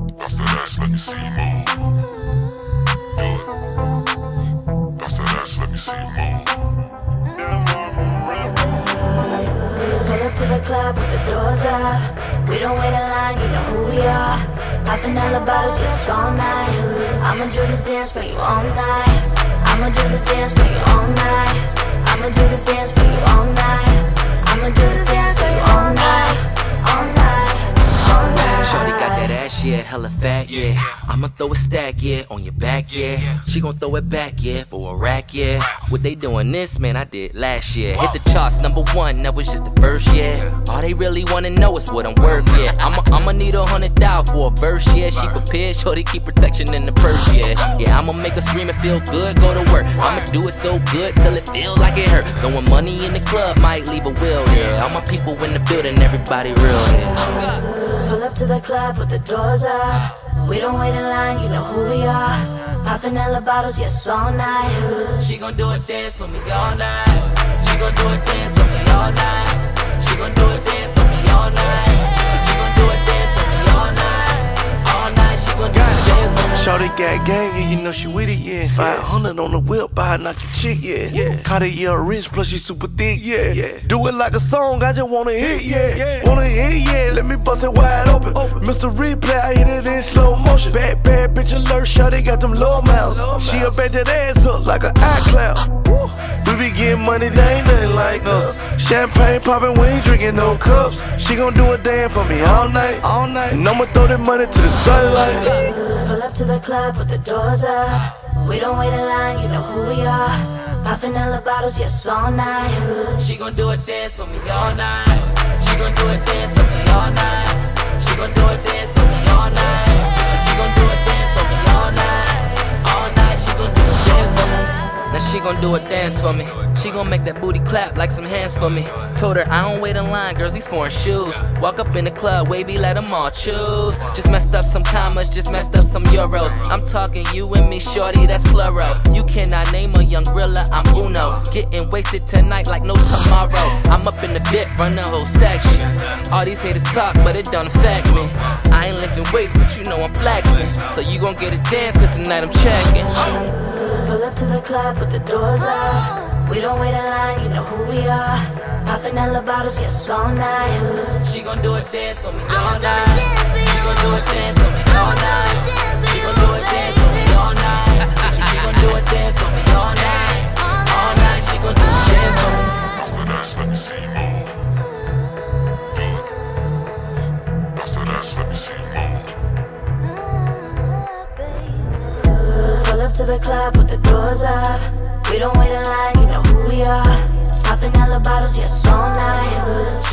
Bust that ass, let me see you move. Do it. Bust that ass, let me see you move. Pull up to the club with the doors up. We don't wait in line, you know who we are. Popping hella bottles, yes, all night. I'ma do this dance for you all night. I'ma do this dance for you all night. I'ma do this dance for you all night. I'ma do this dance for you all night. All night, all night. Shorty got that ass, yeah, hella fat, yeah. I'ma throw a stack, yeah, on your back, yeah. She gon' throw it back, yeah, for a rack, yeah. What they doing this, man, I did last year. Hit the charts, #1, that was just the first year. All they really wanna know is what I'm worth, yeah. I'ma need 100,000 for a verse, yeah. She prepared, shorty keep protection in the purse, yeah. Yeah, I'ma make her scream and feel good, go to work. I'ma do it so good till it feel like it hurt. Throwing money in the club might leave a will, yeah. All my people in the building, everybody real, yeah. Pull up to the club with the doors up. We don't wait in line, you know who we are. Popping hella bottles, yes, all night. She gon' do a dance for me all night. She gon' do a dance for me all night. She gon' do a dance for me all night. She gon' do a dance for me all night. All night, she gon' do a dance for me. Shorty got game, yeah, you know she with it, yeah. 500 on the whip, buy a knock your chick, yeah. Cartier rich, plus she super thick, yeah. Do it like a song, I just wanna hit, yeah. Wanna hit, yeah, let me bust it wide open. Mr. Replay, I hit it in slow motion. Bad bitch alert, shorty got them low mouths. She a bet that ass up like an iCloud. We be getting money, they ain't nothing like us. Champagne poppin', we ain't drinking no cups. She gon' do a dance for me all night. And I'ma throw that money to the sunlight. Pull up to the club with the doors up. We don't wait in line, you know who we are. Popping hella bottles, yes, all night. She gon' do a dance for me all night. She gon' do a dance for me all night. She gon' do a dance for me all night. She gon' do a dance for me all night. All night, she gon' do a dance for me. Now she gon' do a dance for me. She gon' make that booty clap like some hands for me. Told her I don't wait in line, girls, these foreign shoes. Walk up in the club, wavy, let them all choose. Just messed up some commas, just messed up some euros. I'm talking you and me, shorty, that's plural. You cannot name a young gorilla, I'm Uno. Getting wasted tonight like no tomorrow. I'm up in the bit, run the whole section. All these haters talk, but it don't affect me. I ain't lifting weights, but you know I'm flexing. So you gon' get a dance, cause tonight I'm checking. Pull up to the club with the doors up. We don't wait in line, you know who we are. Popping hella bottles, yes, all night. She gon' do a dance for me all night. She gon' do a dance for me all night. She gon' do a dance for me all night. She gon' do a dance for me all night. All night, she gon' do a dance for me. Bust that ass, let me see you move. Do it. Bust that ass, let me see you move. Pull up to the club with the doors up. We don't wait in line, you know who we are. Popping hella bottles, yes, all night.